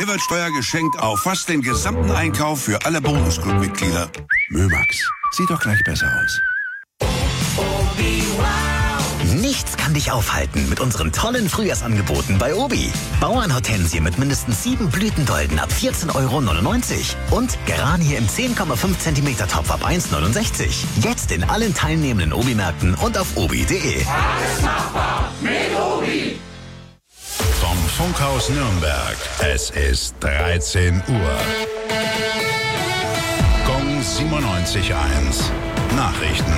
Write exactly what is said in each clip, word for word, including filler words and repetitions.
Mehrwertsteuer geschenkt auf fast den gesamten Einkauf für alle Bonusclub-Mitglieder. Mömax, sieht doch gleich besser aus. Nichts kann dich aufhalten mit unseren tollen Frühjahrsangeboten bei Obi. Bauernhortensie mit mindestens sieben Blütendolden ab vierzehn Euro neunundneunzig und Geranie im zehn Komma fünf Zentimeter Topf ab eins neunundsechzig. Jetzt in allen teilnehmenden Obi-Märkten und auf obi punkt de. Alles machbar mit Obi. Vom Funkhaus Nürnberg. Es ist dreizehn Uhr. Gong siebenundneunzig Komma eins. Nachrichten.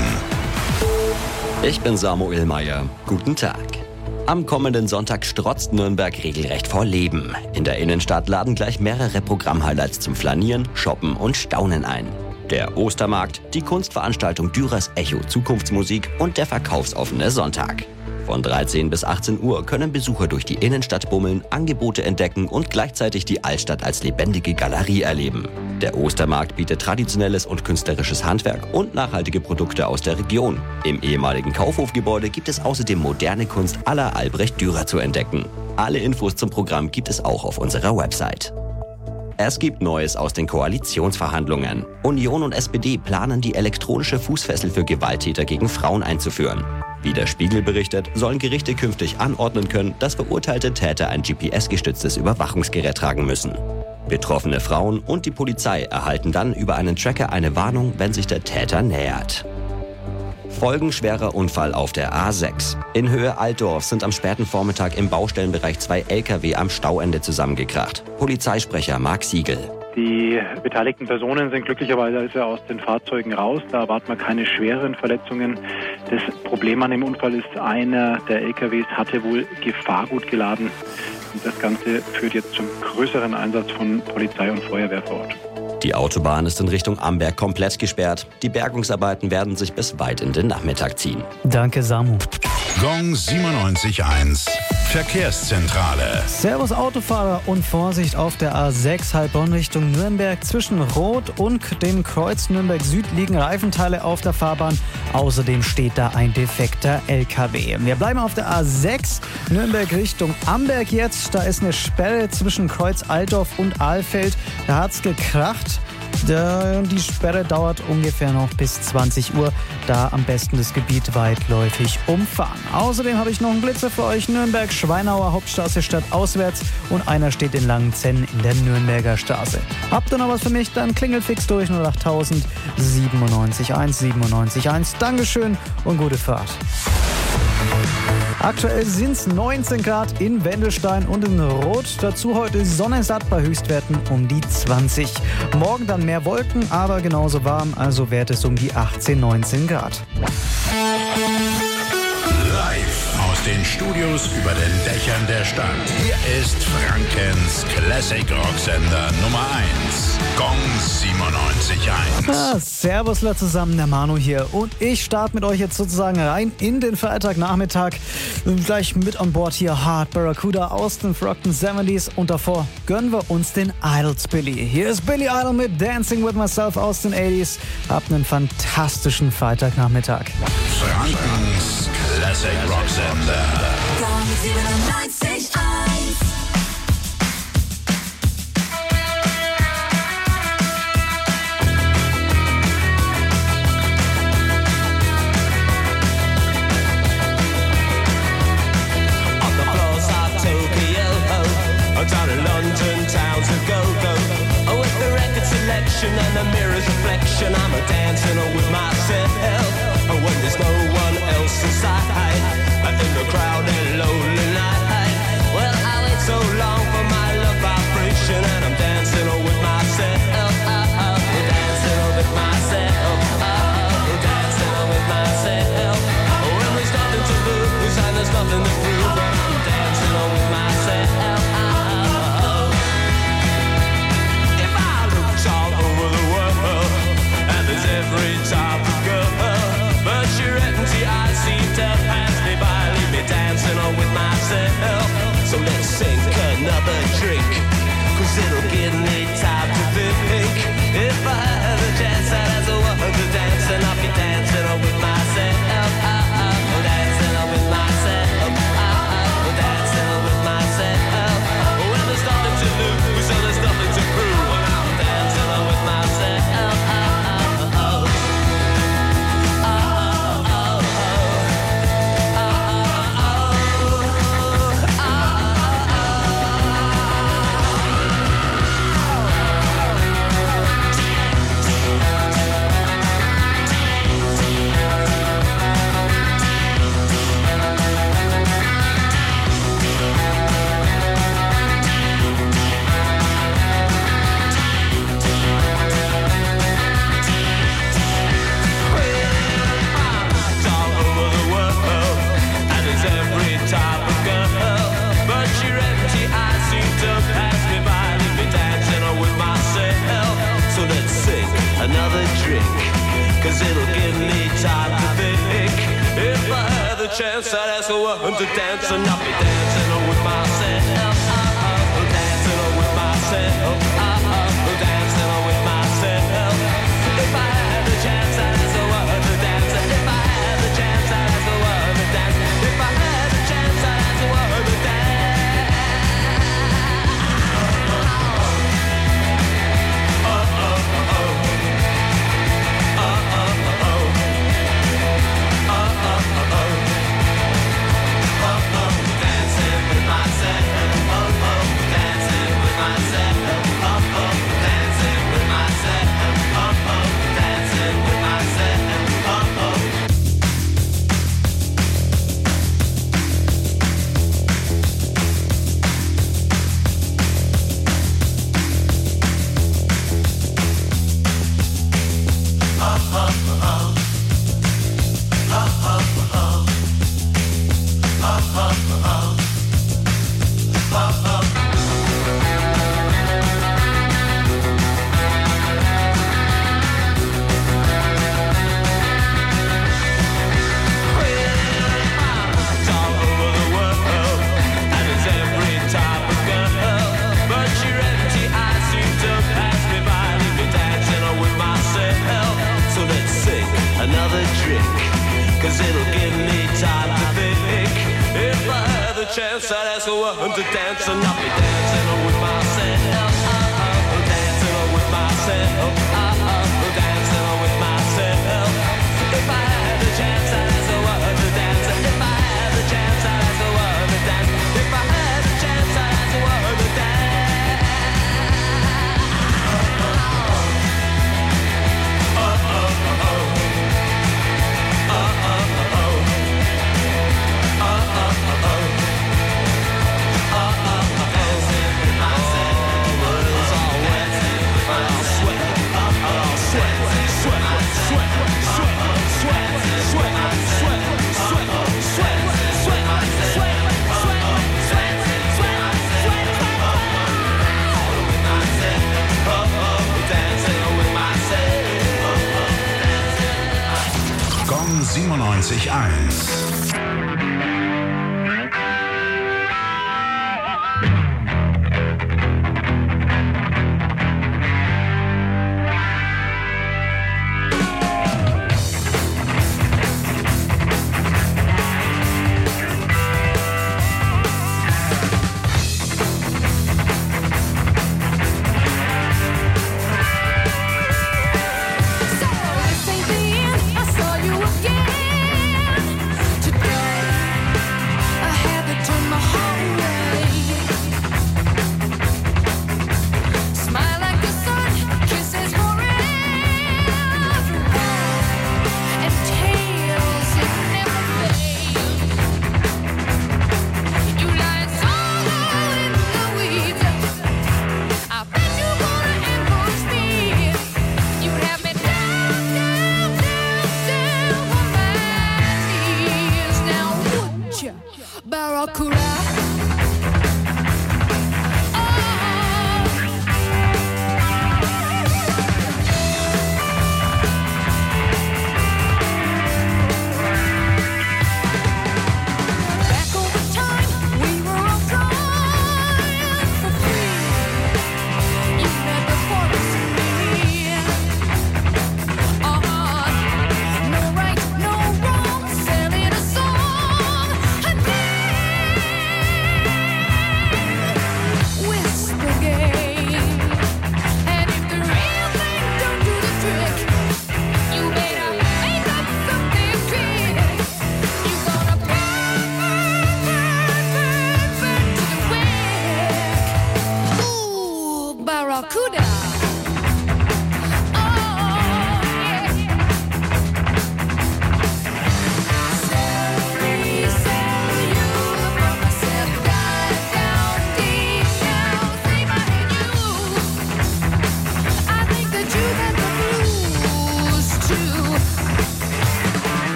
Ich bin Samuel Meyer. Guten Tag. Am kommenden Sonntag strotzt Nürnberg regelrecht vor Leben. In der Innenstadt laden gleich mehrere Programmhighlights zum Flanieren, Shoppen und Staunen ein. Der Ostermarkt, die Kunstveranstaltung Dürers Echo Zukunftsmusik und der verkaufsoffene Sonntag. Von dreizehn bis achtzehn Uhr können Besucher durch die Innenstadt bummeln, Angebote entdecken und gleichzeitig die Altstadt als lebendige Galerie erleben. Der Ostermarkt bietet traditionelles und künstlerisches Handwerk und nachhaltige Produkte aus der Region. Im ehemaligen Kaufhofgebäude gibt es außerdem moderne Kunst à la Albrecht Dürer zu entdecken. Alle Infos zum Programm gibt es auch auf unserer Website. Es gibt Neues aus den Koalitionsverhandlungen. Union und S P D planen, die elektronische Fußfessel für Gewalttäter gegen Frauen einzuführen. Wie der Spiegel berichtet, sollen Gerichte künftig anordnen können, dass verurteilte Täter ein G P S-gestütztes Überwachungsgerät tragen müssen. Betroffene Frauen und die Polizei erhalten dann über einen Tracker eine Warnung, wenn sich der Täter nähert. Folgenschwerer Unfall auf der A sechs. In Höhe Altdorf sind am späten Vormittag im Baustellenbereich zwei L K W am Stauende zusammengekracht. Polizeisprecher Marc Siegel. Die beteiligten Personen sind glücklicherweise aus den Fahrzeugen raus. Da erwarten wir keine schweren Verletzungen. Das Problem an dem Unfall ist, einer der L K Ws hatte wohl Gefahrgut geladen. Und das Ganze führt jetzt zum größeren Einsatz von Polizei und Feuerwehr vor Ort. Die Autobahn ist in Richtung Amberg komplett gesperrt. Die Bergungsarbeiten werden sich bis weit in den Nachmittag ziehen. Danke, Samu. Gong siebenundneunzig Komma eins. Verkehrszentrale. Servus Autofahrer und Vorsicht auf der A sechs Heilbronn Richtung Nürnberg. Zwischen Rot und dem Kreuz Nürnberg Süd liegen Reifenteile auf der Fahrbahn. Außerdem steht da ein defekter L K W. Wir bleiben auf der A sechs Nürnberg Richtung Amberg jetzt. Da ist eine Sperre zwischen Kreuz Altdorf und Ahlfeld. Da hat's gekracht. Die Sperre dauert ungefähr noch bis zwanzig Uhr. Da am besten das Gebiet weitläufig umfahren. Außerdem habe ich noch einen Blitzer für euch. Nürnberg, Schweinauer, Hauptstraße statt auswärts. Und einer steht in Langenzenn in der Nürnberger Straße. Habt ihr noch was für mich? Dann klingelt fix durch null acht null null siebenundneunzig eins siebenundneunzig eins. Dankeschön und gute Fahrt. Aktuell sind es neunzehn Grad in Wendelstein und in Rot. Dazu heute sonnensatt bei Höchstwerten um die zwanzig. Morgen dann mehr Wolken, aber genauso warm, also Werte es um die achtzehn, neunzehn Grad. Live aus den Studios über den Dächern der Stadt. Hier ist Frankens Classic Rocksender Nummer eins. Gong siebenundneunzig Komma eins. Ah, Servusler zusammen, der Manu hier. Und ich starte mit euch jetzt sozusagen rein in den Freitagnachmittag. Gleich mit an Bord hier Hard Barracuda aus den Frogton siebziger und davor gönnen wir uns den Idols Billy. Hier ist Billy Idol mit Dancing With Myself aus den achtziger. Habt einen fantastischen Freitagnachmittag. Frankens Classic Rocksender. Gong siebenundneunzig Komma eins. Down in London, towns of go-go. Oh, with the record selection and the mirror's reflection, I'm a dancing with myself. Oh, when there's no one else inside, in the crowded, lonely night. Well, I wait so long for my love vibration, and I'm dancing with myself. Oh, oh, dancing with myself. Oh, dancing with myself. Oh, when there's nothing to lose and there's nothing to prove, I'm dancing with myself. Every time 'cause it'll give me time to think. If I had the chance, I'd ask a woman to dance and not be dancing with myself. Dancing with myself. Dancing with myself. If I had the chance, I'd ask a woman to dance. If I had the chance, I'd ask a woman to dance. If I had the chance, I'd ask a woman to dance. Chance I'd ask a woman to dance and not be dancing with myself. Dancing with myself. Dancing with myself. If I had the chance, I'd ask a woman to dance. If I had the chance, I'd ask a woman to dance. If I had the chance, I'd ask a woman to dance. Oh, oh, oh, oh. Oh, oh, oh, oh. Oh, oh, oh, oh. Gong siebenundneunzig eins.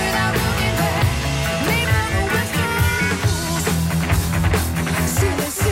See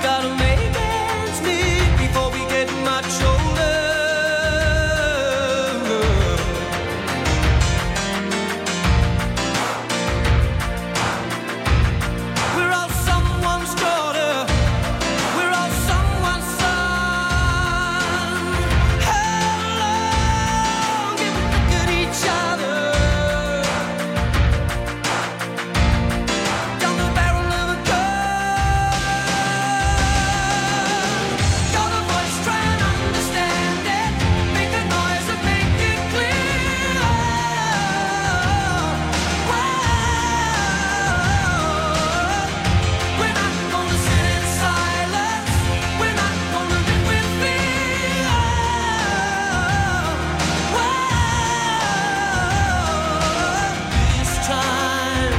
gotta make ends meet before we get much older. We're all someone's daughter, we're all someone's son. How long can we look at each other down the barrel of a gun? Got a voice, try and understand it. Make a noise and make it clear. We're not gonna sit in silence. We're not gonna live with fear. This time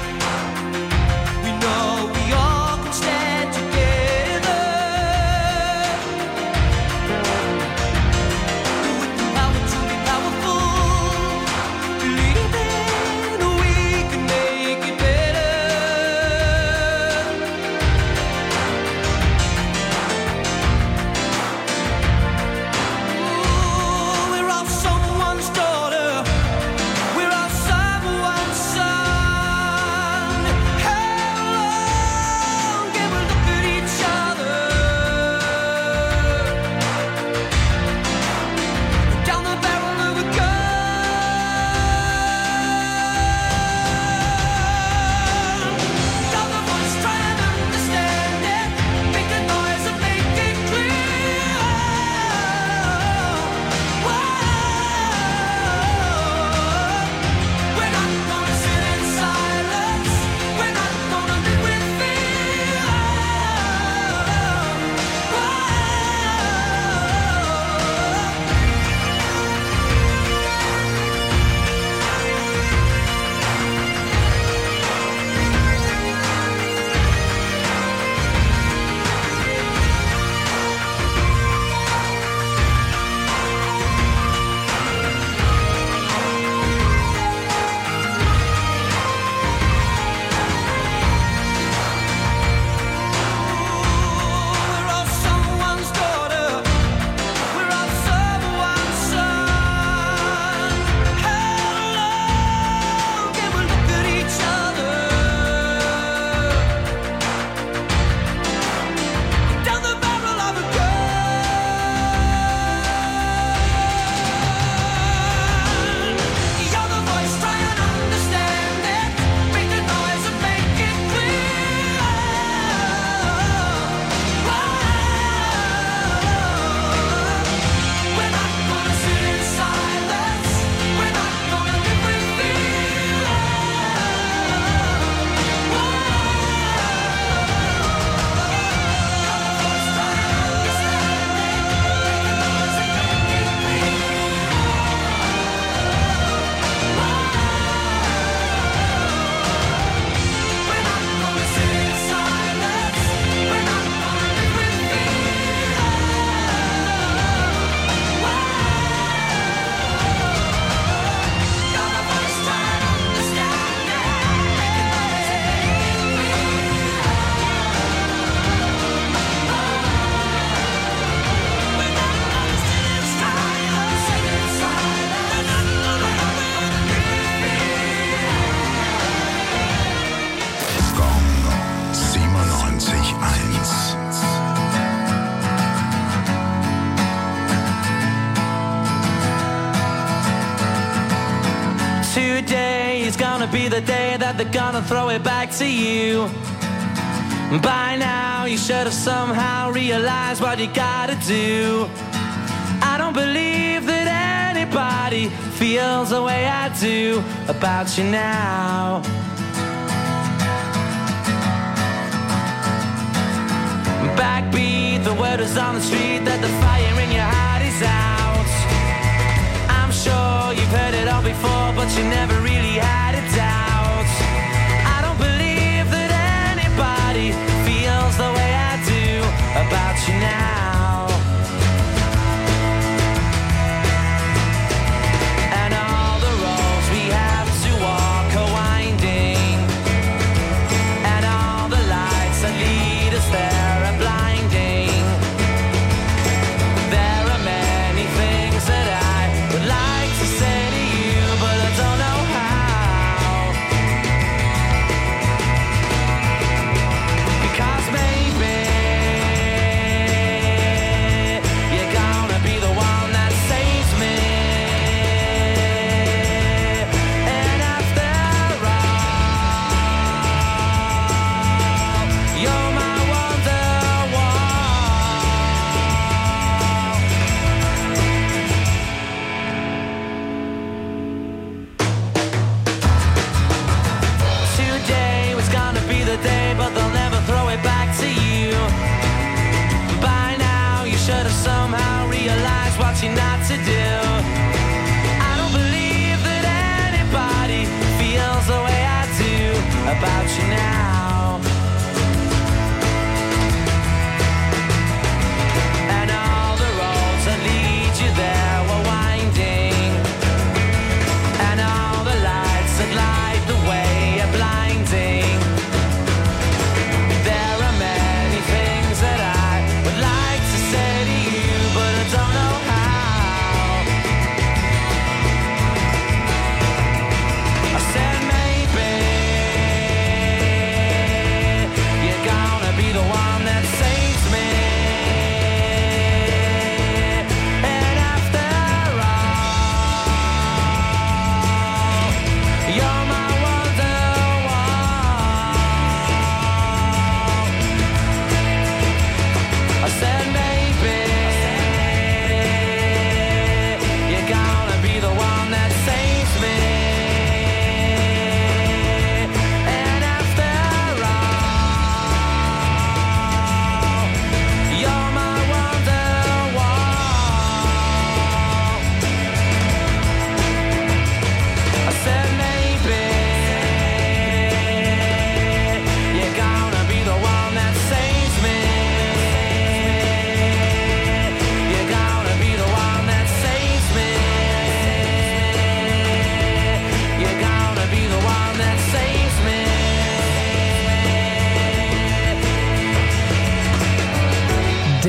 we know we all can stand together. With the power to be powerful, believing we can make it better. Ooh, we're all someone's daughter, we're all someone's son. How long can we look at each other down the barrel of a gun? Got the voice, try and understand it. Make a noise and make it clear. We're not gonna sit in silence. We're not gonna live with fear. We're all someone's daughter, we're all someone's son. How long can we look at each other down the barrel of a gun? You're the voice, try and understand it. Make the noise and make it clear. We're not gonna sit in silence. We're not gonna live with fear. We're not gonna sit in silence. We're not gonna live with fear. Got a voice, try and understand it. Make a noise and make it clear. We're not gonna sit in silence. Sit in silence. We're not gonna live with fear. Gong siebenundneunzig eins. Today is gonna be the day that they're gonna throw it back to you. By now you should have somehow realized what you gotta do. I don't believe that anybody feels the way I do about you now. Backbeat, the word is on the street that the fire in your heart is out. I'm sure you've heard it all before, but you never really had a doubt. I don't believe that anybody feels the way I do about you now. And all the roads we have to walk are winding, and all the lights that lead us there are blind.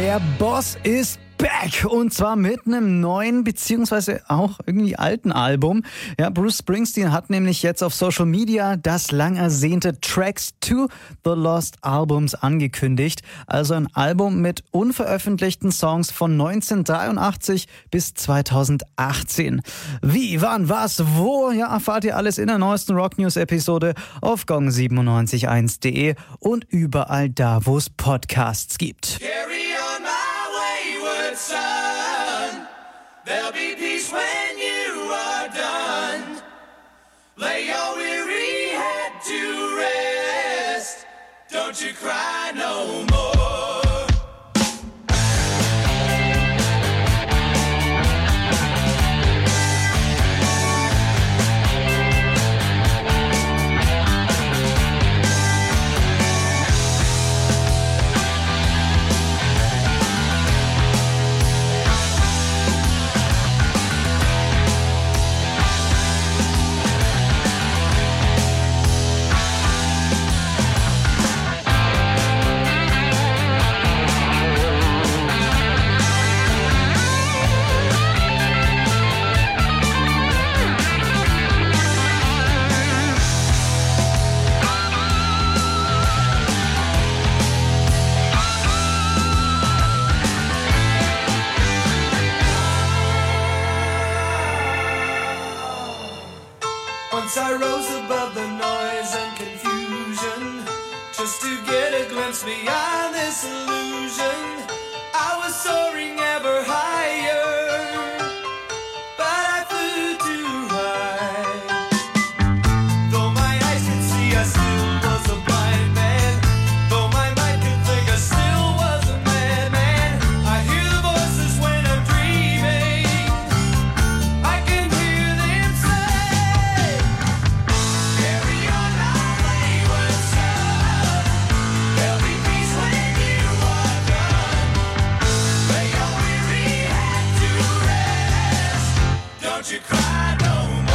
Der Boss ist back und zwar mit einem neuen beziehungsweise auch irgendwie alten Album. Ja, Bruce Springsteen hat nämlich jetzt auf Social Media das lang ersehnte Tracks to the Lost Albums angekündigt. Also ein Album mit unveröffentlichten Songs von neunzehnhundertdreiundachtzig bis zweitausendachtzehn. Wie, wann, was, wo? Ja, erfahrt ihr alles in der neuesten Rock News Episode auf gong siebenundneunzig Komma eins punkt de und überall da, wo es Podcasts gibt. Carry on my wayward son. There'll be peace when you are done. Lay your weary head to rest. Don't you cry no more. Once I rose above the noise and confusion, just to get a glimpse beyond this illusion. I was soaring ever higher, but I flew too high. Though my eyes could see, I still was a blind man. Though my mind could think, I still was a madman. I hear the voices when I'm dreaming. I can hear them say, carry on my wayward son. There'll be peace when you are done. Lay your weary head to rest. Don't you cry no more.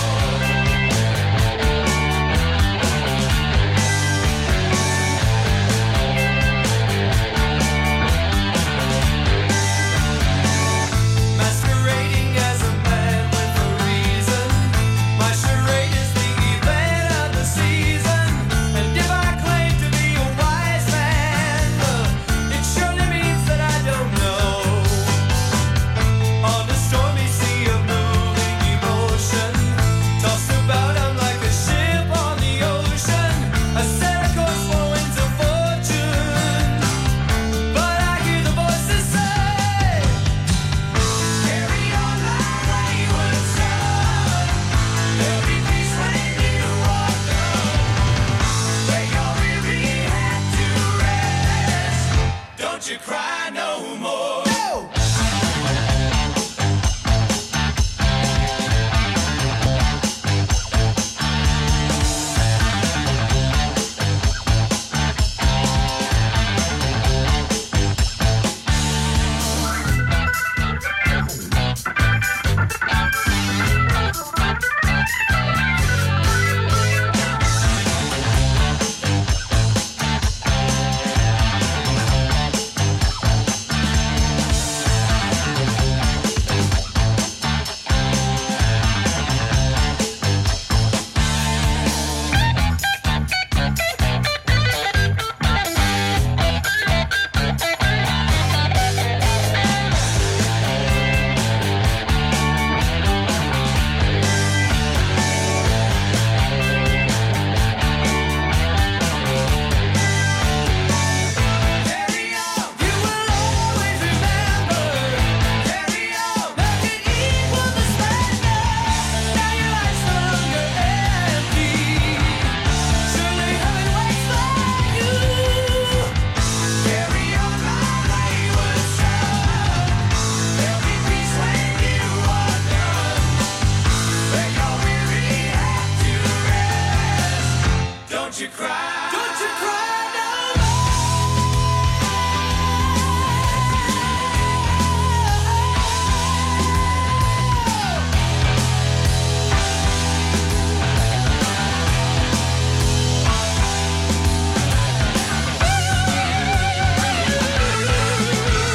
Masquerading as a man with a reason. My charade is the event of the season. And if I claim to be a wise man, uh, it surely means that I don't know. On a stormy sea of moving emotion, tossed about I'm like a ship on the ocean. I set a course for winds of fortune, but I hear the voices say, carry on my wayward son. There'll be peace when you are done. Lay your weary head to rest. Don't you cry no more. Carry on, you will always remember. Carry on, make it equal the splendor. Now your life's no longer empty. Surely heaven waits for you. Carry on, my wayward son. There'll be peace when you are done. Lay your weary head to rest. Don't you cry. Don't you cry no more.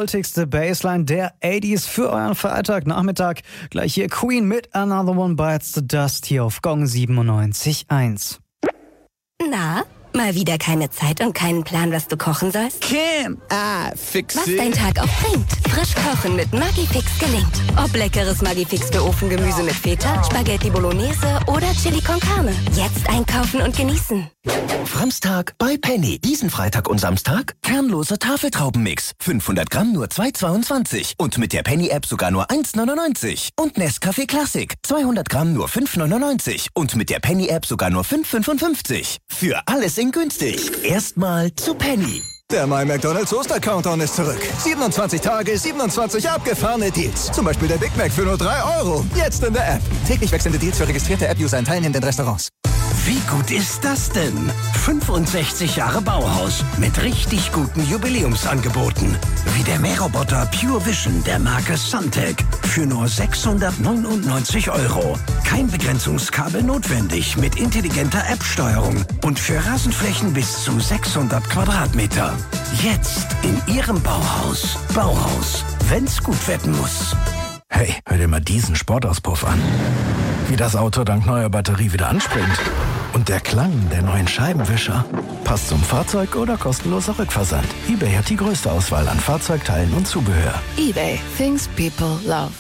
kultigste Bassline der achtziger für euren Freitagnachmittag. Gleich hier Queen mit Another One Bites the Dust hier auf Gong siebenundneunzig Komma eins. Na, mal wieder keine Zeit und keinen Plan, was du kochen sollst? Kim, ah, fix Was it. dein Tag auch bringt. Frisch kochen mit Maggi-Fix gelingt. Ob leckeres Maggi-Fix für Ofengemüse mit Feta, Spaghetti Bolognese oder Chili con Carne. Jetzt einkaufen und genießen. Samstag bei Penny. Diesen Freitag und Samstag kernloser Tafeltraubenmix. fünfhundert Gramm nur zwei Euro zweiundzwanzig. Und mit der Penny-App sogar nur eins Euro neunundneunzig. Und Nescafé Classic. zweihundert Gramm nur fünf Euro neunundneunzig. Und mit der Penny-App sogar nur fünf Euro fünfundfünfzig. Für alles in günstig. Erstmal zu Penny. Der My McDonald's Oster-Countdown ist zurück. siebenundzwanzig Tage, siebenundzwanzig abgefahrene Deals. Zum Beispiel der Big Mac für nur drei Euro. Jetzt in der App. Täglich wechselnde Deals für registrierte App-User in teilnehmenden Restaurants. Wie gut ist das denn? fünfundsechzig Jahre Bauhaus mit richtig guten Jubiläumsangeboten. Wie der Mähroboter Pure Vision der Marke Suntech für nur sechshundertneunundneunzig Euro. Kein Begrenzungskabel notwendig mit intelligenter App-Steuerung und für Rasenflächen bis zu sechshundert Quadratmeter. Jetzt in Ihrem Bauhaus. Bauhaus, wenn's gut werden muss. Hey, hör dir mal diesen Sportauspuff an. Wie das Auto dank neuer Batterie wieder anspringt. Und der Klang der neuen Scheibenwischer. Passt zum Fahrzeug oder kostenloser Rückversand. eBay hat die größte Auswahl an Fahrzeugteilen und Zubehör. eBay, things people love.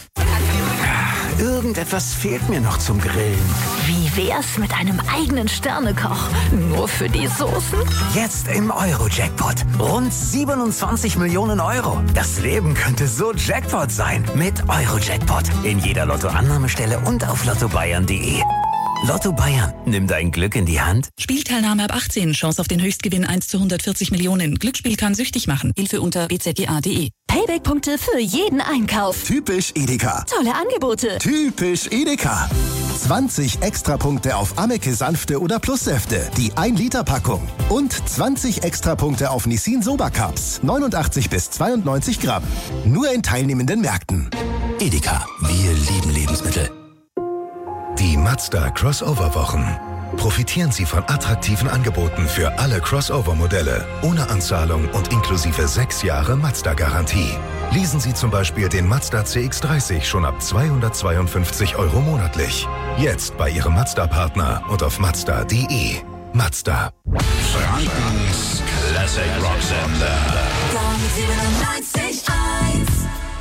Irgendetwas fehlt mir noch zum Grillen. Wie wär's mit einem eigenen Sternekoch? Nur für die Soßen? Jetzt im Euro-Jackpot. Rund siebenundzwanzig Millionen Euro. Das Leben könnte so Jackpot sein. Mit Euro-Jackpot. In jeder Lottoannahmestelle und auf lotto bayern punkt de. Lotto Bayern. Nimm dein Glück in die Hand. Spielteilnahme ab achtzehn. Chance auf den Höchstgewinn eins zu hundertvierzig Millionen. Glücksspiel kann süchtig machen. Hilfe unter b z g a punkt de. Payback-Punkte für jeden Einkauf. Typisch Edeka. Tolle Angebote. Typisch Edeka. zwanzig Extrapunkte auf Ameke Sanfte oder Plussäfte. Die ein Liter Packung. Und zwanzig Extrapunkte auf Nissin Soba Cups. neunundachtzig bis zweiundneunzig Gramm. Nur in teilnehmenden Märkten. Edeka. Wir lieben Lebensmittel. Die Mazda Crossover-Wochen. Profitieren Sie von attraktiven Angeboten für alle Crossover-Modelle, ohne Anzahlung und inklusive sechs Jahre Mazda-Garantie. Leasen Sie zum Beispiel den Mazda C X dreißig schon ab zweihundertzweiundfünfzig Euro monatlich. Jetzt bei Ihrem Mazda-Partner und auf mazda punkt de. Mazda. Frankens Classic Rock Sender. Gong siebenundneunzig Komma eins.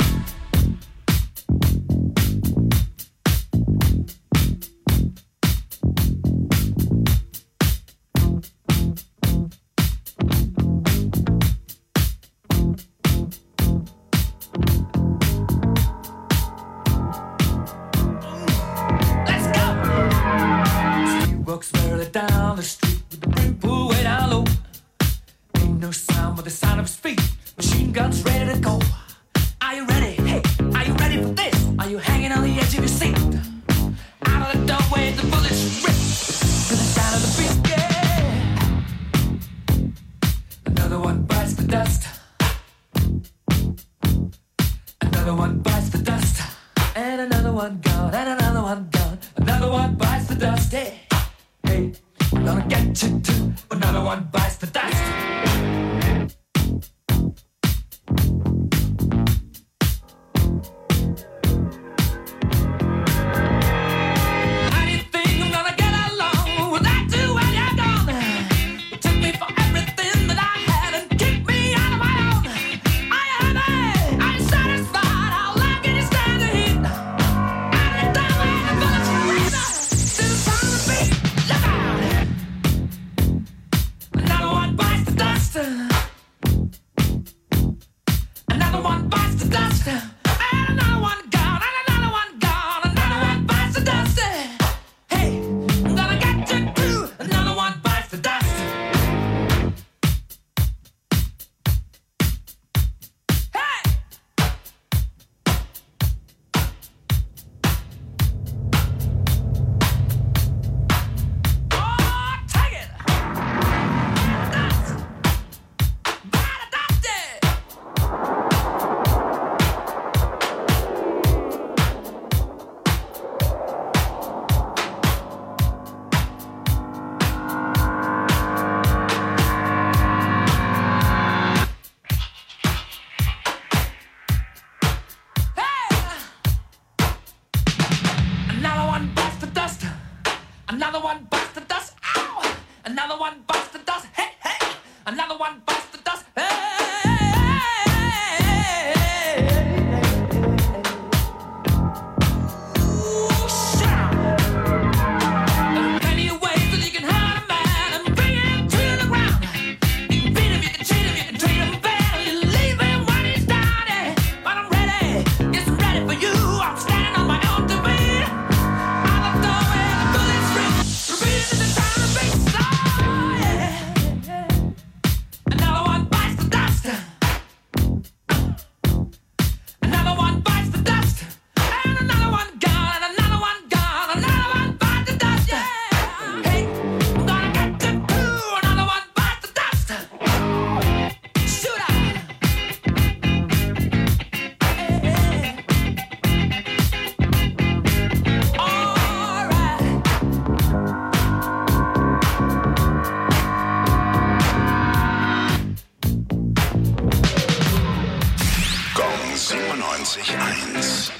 Walks merrily down the street with the brim pulled way down low. Ain't no sound but the sound of his feet. Machine guns ready to go. Are you ready? Hey, are you ready for this? Are you hanging on the edge of your seat? Out of the doorway, the bullets rip to the sound of the beat. Yeah. Another one bites the dust. Another one bites the dust. And another one gone. And another one gone. Another one bites the dust. Hey. Hey, we're gonna get you too. Another one bites the dust. How do you think I'm gonna get along without you when you're gone? You took me for everything that I had and kicked me out of my own. Are you happy? Are you satisfied? How long can you stand the heat? Out of the doorway, the bullets rip to the sound of the beat. Look out! Another one bites the dust. Ow! Another one bites the dust. Hey, hey! Another one bites the dust. Hey! siebenundneunzig eins.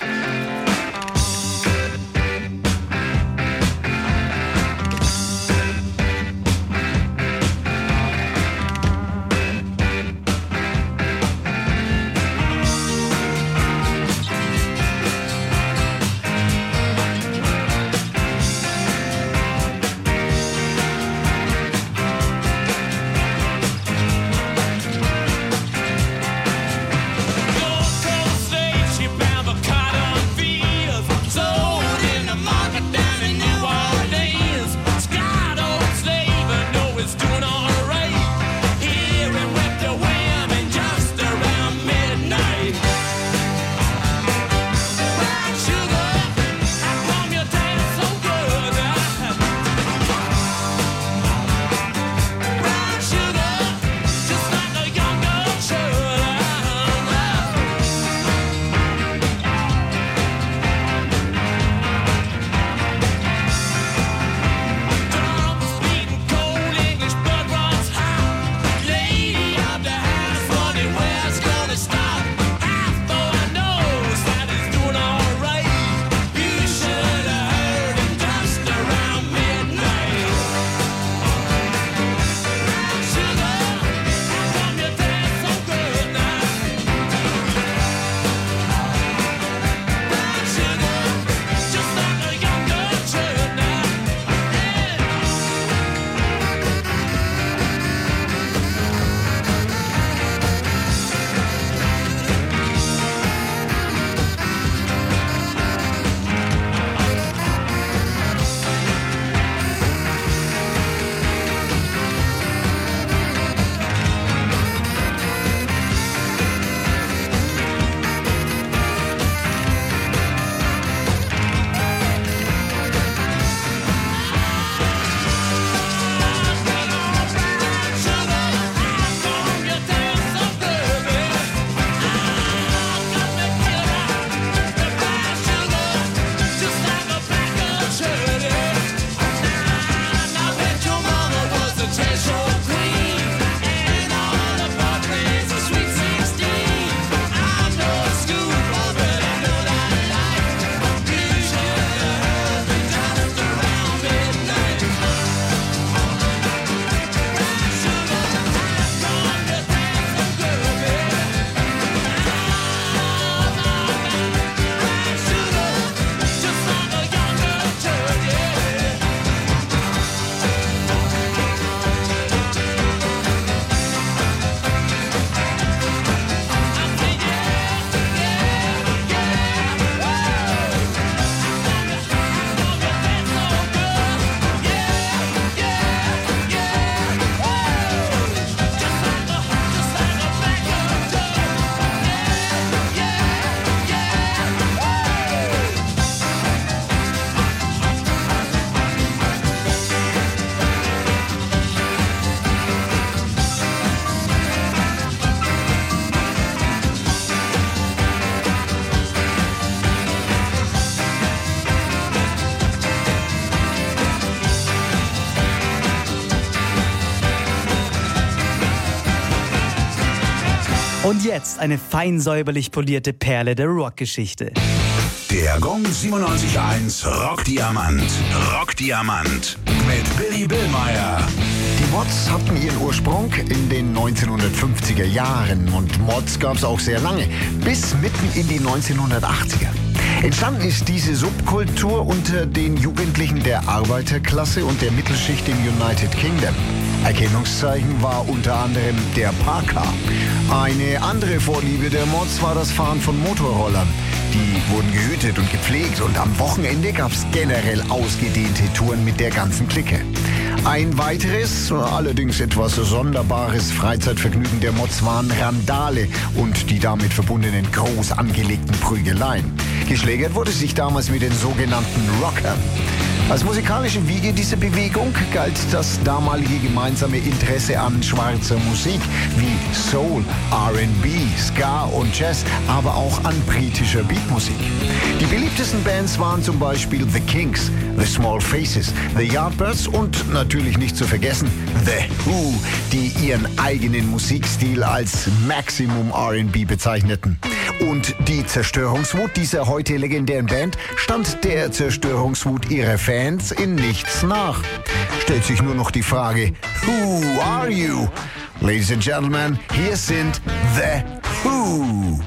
Und jetzt eine fein säuberlich polierte Perle der Rockgeschichte. Der Gong siebenundneunzig eins Rockdiamant. Rockdiamant mit Billy Billmeyer. Die Mods hatten ihren Ursprung in den neunzehnhundertfünfziger Jahren und Mods gab es auch sehr lange, bis mitten in die neunzehnhundertachtziger. Entstanden ist diese Subkultur unter den Jugendlichen der Arbeiterklasse und der Mittelschicht im United Kingdom. Erkennungszeichen war unter anderem der Parker. Eine andere Vorliebe der Mods war das Fahren von Motorrollern. Die wurden gehütet und gepflegt und am Wochenende gab es generell ausgedehnte Touren mit der ganzen Clique. Ein weiteres, allerdings etwas sonderbares Freizeitvergnügen der Mods waren Randale und die damit verbundenen groß angelegten Prügeleien. Geschlägert wurde sich damals mit den sogenannten Rockern. Als musikalische Wiege dieser Bewegung galt das damalige gemeinsame Interesse an schwarzer Musik wie Soul, R and B, Ska und Jazz, aber auch an britischer Beatmusik. Die beliebtesten Bands waren zum Beispiel The Kinks, The Small Faces, The Yardbirds und natürlich nicht zu vergessen The Who, die ihren eigenen Musikstil als Maximum R and B bezeichneten. Und die Zerstörungswut dieser heute legendären Band stand der Zerstörungswut ihrer Fans in nichts nach. Stellt sich nur noch die Frage, who are you? Ladies and Gentlemen, hier sind The Who.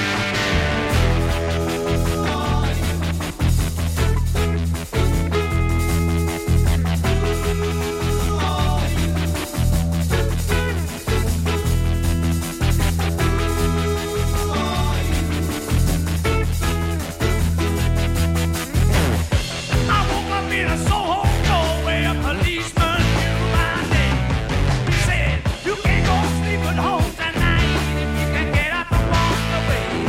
Home tonight, you can get up and walk away.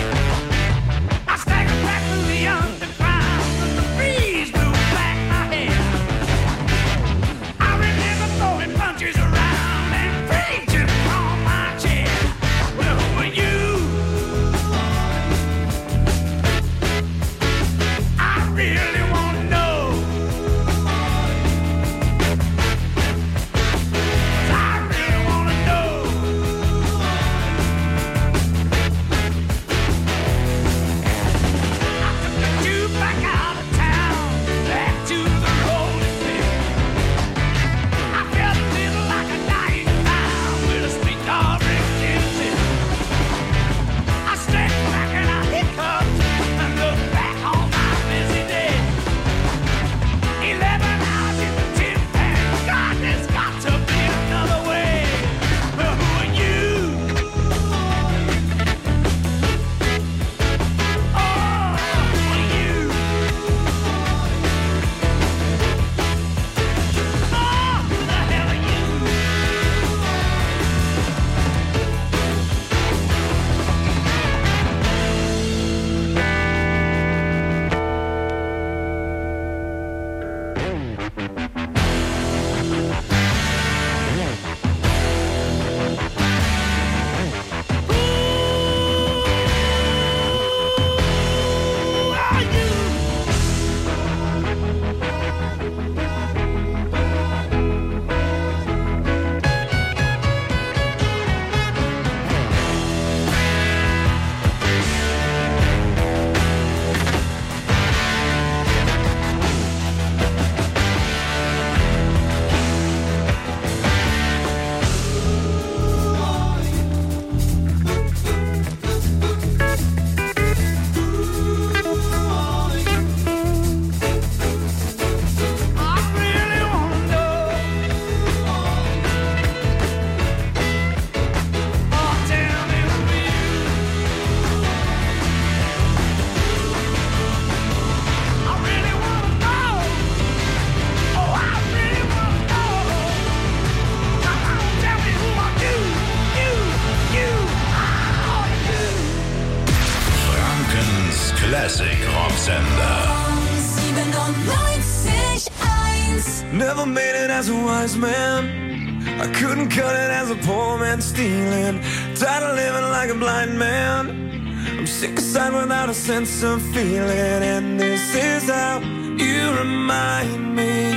Classic Rocksender. siebenundneunzig eins. Never made it as a wise man. I couldn't cut it as a poor man stealing. Tired of living like a blind man. I'm sick aside without a sense of feeling. And this is how you remind me.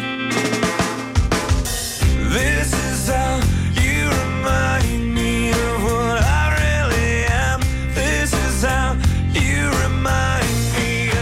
This is how you remind me of what I really am. This is how you remind me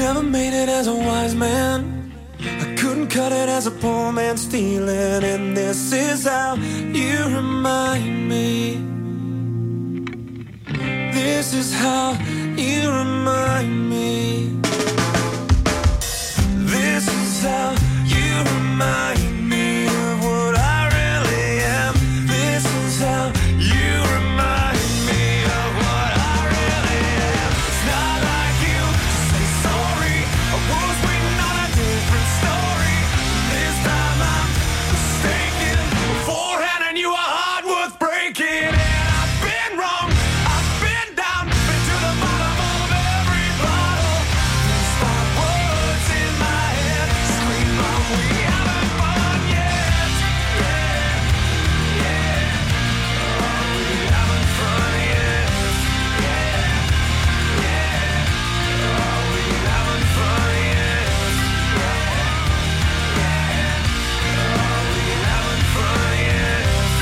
never made it as a wise man. I couldn't cut it as a poor man stealing. And this is how you remind me. This is how you remind me. This is how you remind me of what I really am. This is how you remind me of what I really am. It's not like you to say sorry. I was waiting on a different story. This time I'm mistaken. Beforehand I knew a heart worth breaking. And I've been wrong. I've been down. Been to the bottom of every bottle. Stop words in my head. Scream out, we haven't fun yet. Yeah, yeah. Oh, we haven't fun yet. Yeah, yeah. Oh, we haven't fun yet. Yeah, yeah. Oh, we haven't fun yet.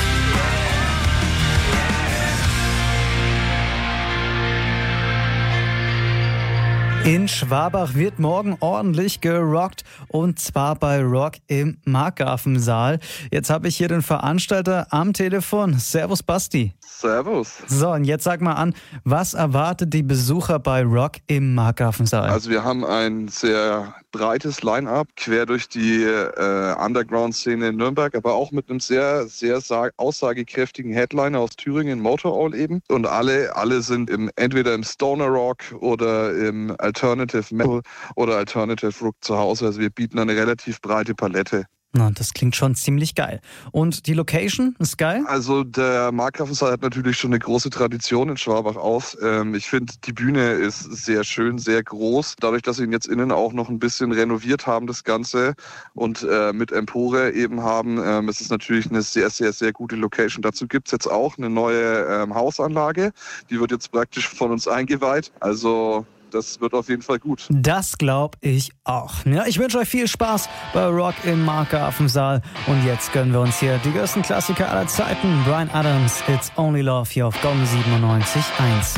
In Schwabach wird morgen ordentlich gerockt und zwar bei Rock im Markgrafensaal. Jetzt habe ich hier den Veranstalter am Telefon. Servus Basti. Servus. So, und jetzt sag mal an, was erwartet die Besucher bei Rock im Markgrafensaal? Also wir haben ein sehr breites Line-Up quer durch die äh, Underground-Szene in Nürnberg, aber auch mit einem sehr, sehr sa- aussagekräftigen Headliner aus Thüringen, Motorall eben. Und alle, alle sind im, entweder im Stoner Rock oder im Alternative Metal oder Alternative Rock zu Hause. Also wir bieten eine relativ breite Palette. Na, das klingt schon ziemlich geil. Und die Location ist geil? Also der Markgrafensaal hat natürlich schon eine große Tradition in Schwabach auf. Ähm, ich finde, die Bühne ist sehr schön, sehr groß. Dadurch, dass sie ihn jetzt innen auch noch ein bisschen renoviert haben, das Ganze, und äh, mit Empore eben haben, ähm, ist es natürlich eine sehr, sehr, sehr gute Location. Dazu gibt es jetzt auch eine neue ähm, Hausanlage. Die wird jetzt praktisch von uns eingeweiht. Also das wird auf jeden Fall gut. Das glaube ich auch. Ja, ich wünsche euch viel Spaß bei Rock im Markgrafensaal. Und jetzt gönnen wir uns hier die größten Klassiker aller Zeiten. Bryan Adams, It's Only Love hier auf Gong siebenundneunzig Komma eins.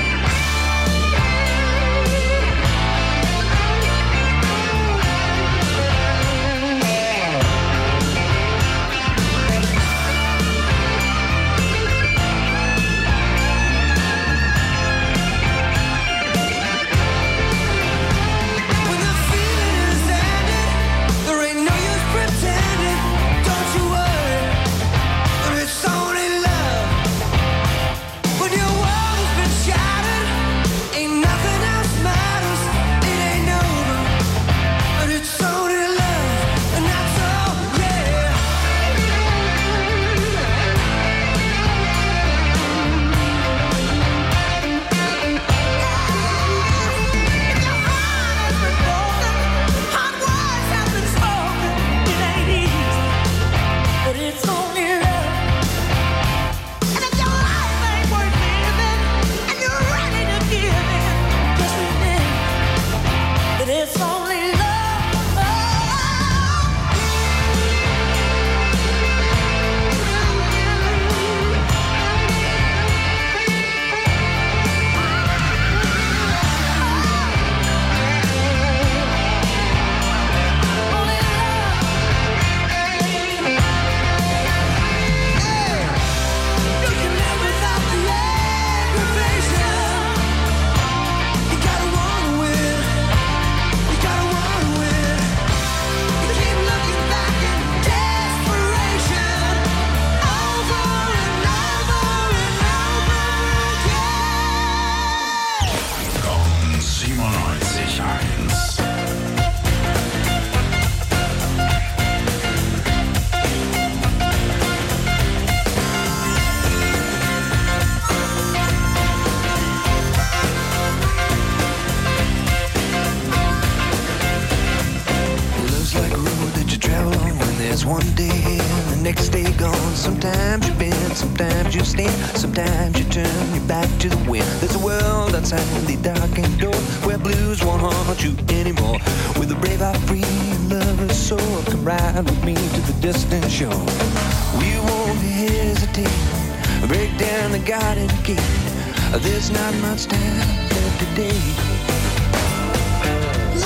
One day and the next day gone. Sometimes you bend, sometimes you stand, sometimes you turn your back to the wind. There's a world outside the darkened door where blues won't haunt you anymore. With a brave heart free and lover's soul, come ride with me to the distant shore. We won't hesitate, break down the garden gate. There's not much time left today.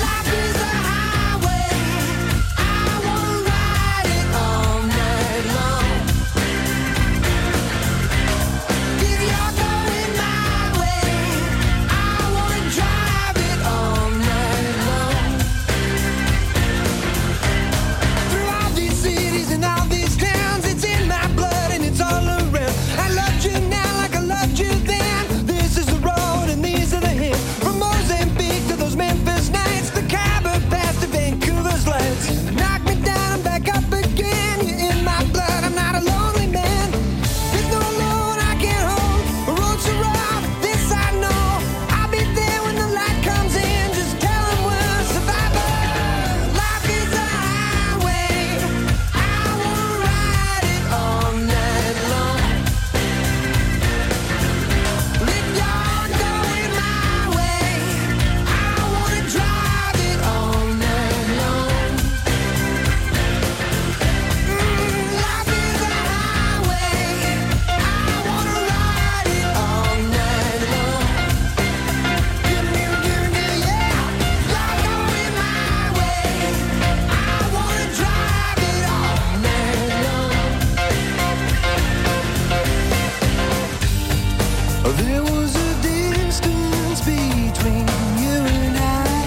There was a distance between you and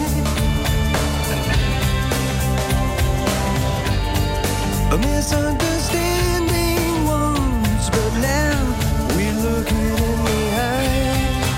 I, a misunderstanding once, but now we look it in the eye.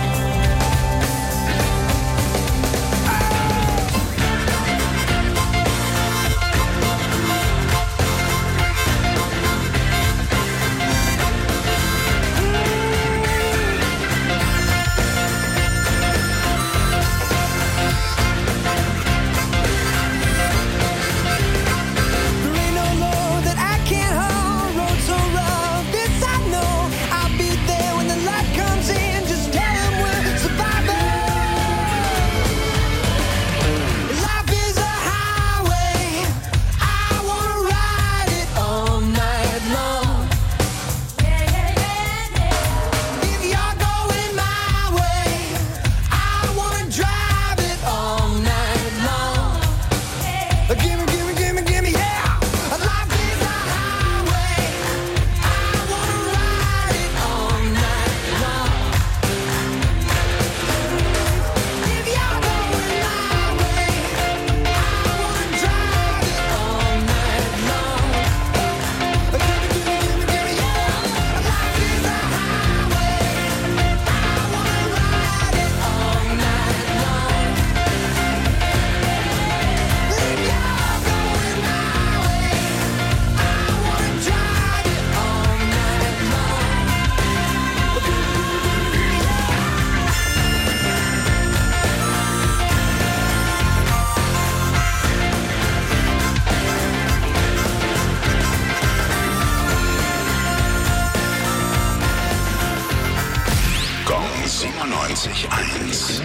siebenundneunzig eins.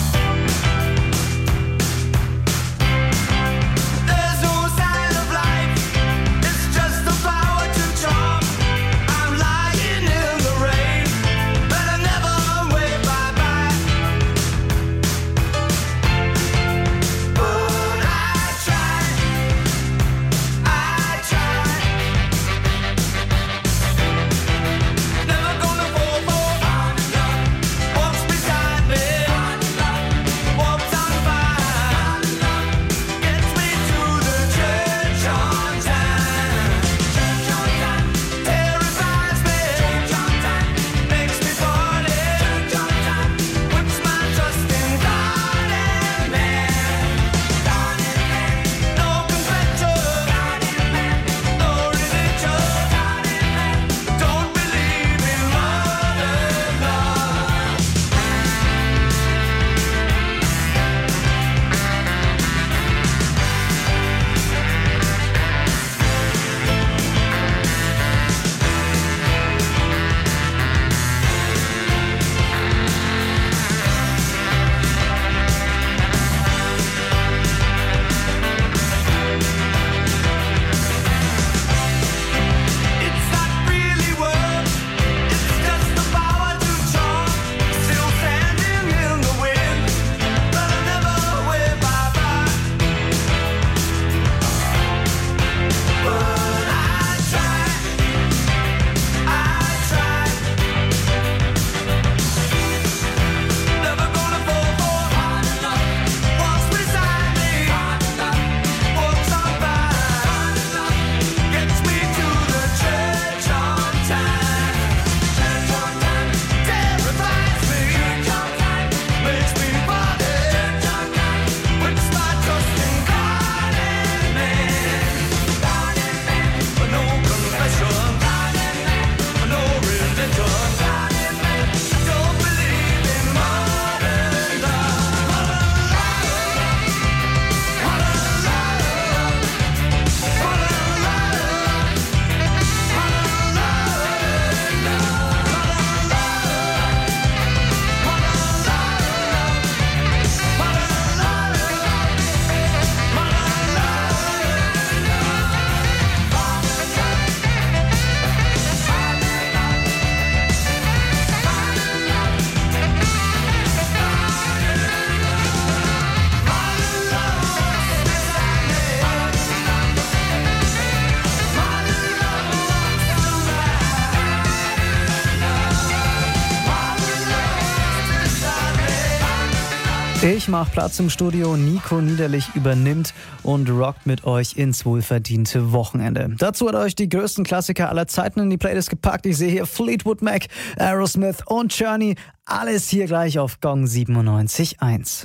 There's no sign of life. Ich mache Platz im Studio, Nico Niederlich übernimmt und rockt mit euch ins wohlverdiente Wochenende. Dazu hat er euch die größten Klassiker aller Zeiten in die Playlist gepackt. Ich sehe hier Fleetwood Mac, Aerosmith und Journey. Alles hier gleich auf Gong siebenundneunzig Komma eins.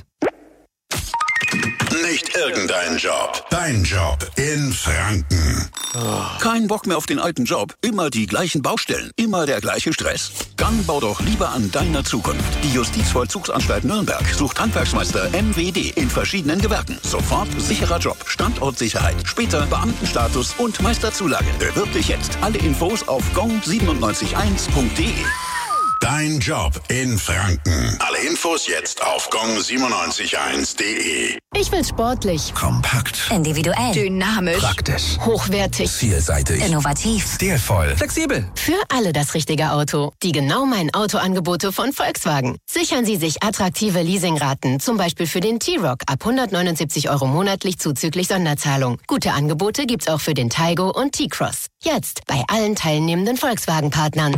Nicht irgendein Job, dein Job in Franken. Kein Bock mehr auf den alten Job? Immer die gleichen Baustellen, immer der gleiche Stress? Dann bau doch lieber an deiner Zukunft. Die Justizvollzugsanstalt Nürnberg sucht Handwerksmeister M W D in verschiedenen Gewerken. Sofort sicherer Job, Standortsicherheit, später Beamtenstatus und Meisterzulage. Bewirb dich jetzt. Alle Infos auf gong siebenundneunzig Komma eins punkt de. Dein Job in Franken. Alle Infos jetzt auf gong siebenundneunzig Komma eins punkt de. Ich will sportlich, Kompakt, individuell, dynamisch, praktisch, hochwertig, vielseitig, innovativ, stilvoll, flexibel. Für alle das richtige Auto. Die genau mein Autoangebote von Volkswagen. Sichern Sie sich attraktive Leasingraten, zum Beispiel für den T-Roc ab hundertneunundsiebzig Euro monatlich zuzüglich Sonderzahlung. Gute Angebote gibt's auch für den Taigo und T-Cross. Jetzt bei allen teilnehmenden Volkswagen-Partnern.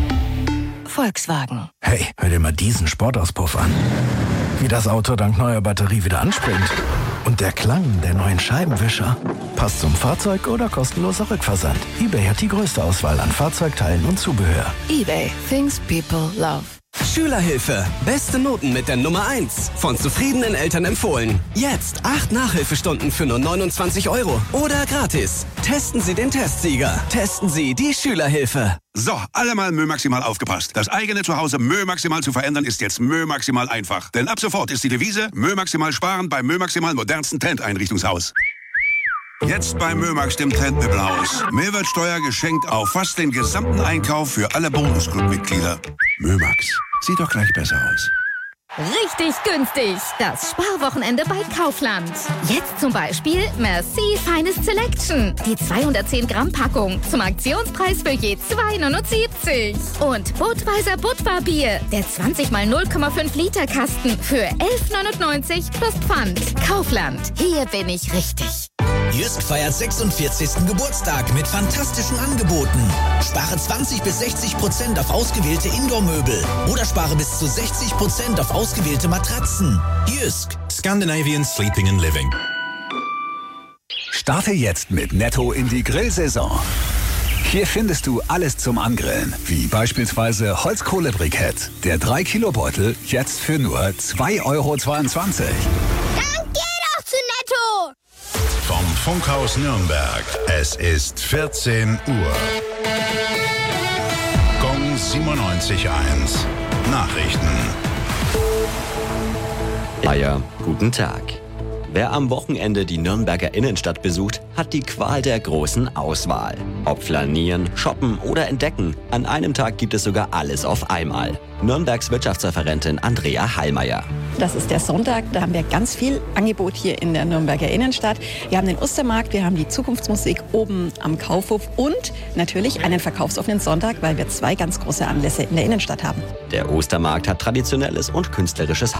Volkswagen. Hey, hör dir mal diesen Sportauspuff an. Wie das Auto dank neuer Batterie wieder anspringt. Und der Klang der neuen Scheibenwischer. Passt zum Fahrzeug oder kostenloser Rückversand. eBay hat die größte Auswahl an Fahrzeugteilen und Zubehör. eBay. Things people love. Schülerhilfe. Beste Noten mit der Nummer eins. Von zufriedenen Eltern empfohlen. Jetzt acht Nachhilfestunden für nur neunundzwanzig Euro. Oder gratis. Testen Sie den Testsieger. Testen Sie die Schülerhilfe. So, alle mal Mö Maximal aufgepasst. Das eigene Zuhause Mö Maximal zu verändern ist jetzt Mö Maximal einfach. Denn ab sofort ist die Devise Mö Maximal sparen beim Mö Maximal modernsten Trendeinrichtungshaus. Jetzt bei Mömax, dem Trendmöbelhaus. Mehrwertsteuer geschenkt auf fast den gesamten Einkauf für alle Bonusclub-Mitglieder. Mömax, sieht doch gleich besser aus. Richtig günstig. Das Sparwochenende bei Kaufland. Jetzt zum Beispiel Merci Feines Selection. Die zweihundertzehn Gramm Packung zum Aktionspreis für je zwei neunundsiebzig. Und Budweiser Budvar-Bier. Der zwanzig mal null Komma fünf Liter Kasten für elf neunundneunzig plus Pfand. Kaufland. Hier bin ich richtig. Jysk feiert sechsundvierzigsten Geburtstag mit fantastischen Angeboten. Spare zwanzig bis sechzig Prozent auf ausgewählte Indoor-Möbel oder spare bis zu sechzig Prozent auf ausgewählte Matratzen. Jysk. Scandinavian Sleeping and Living. Starte jetzt mit Netto in die Grillsaison. Hier findest du alles zum Angrillen, wie beispielsweise Holzkohlebrikett. Der drei Kilo Beutel jetzt für nur zwei Euro zweiundzwanzig. Dann geh doch zu Netto! Vom Funkhaus Nürnberg. Es ist vierzehn Uhr. Gong siebenundneunzig Komma eins. Nachrichten. Meier, guten Tag. Wer am Wochenende die Nürnberger Innenstadt besucht, hat die Qual der großen Auswahl. Ob flanieren, shoppen oder entdecken, an einem Tag gibt es sogar alles auf einmal. Nürnbergs Wirtschaftsreferentin Andrea Hallmeier. Das ist der Sonntag, da haben wir ganz viel Angebot hier in der Nürnberger Innenstadt. Wir haben den Ostermarkt, wir haben die Zukunftsmusik oben am Kaufhof und natürlich einen verkaufsoffenen Sonntag, weil wir zwei ganz große Anlässe in der Innenstadt haben. Der Ostermarkt hat traditionelles und künstlerisches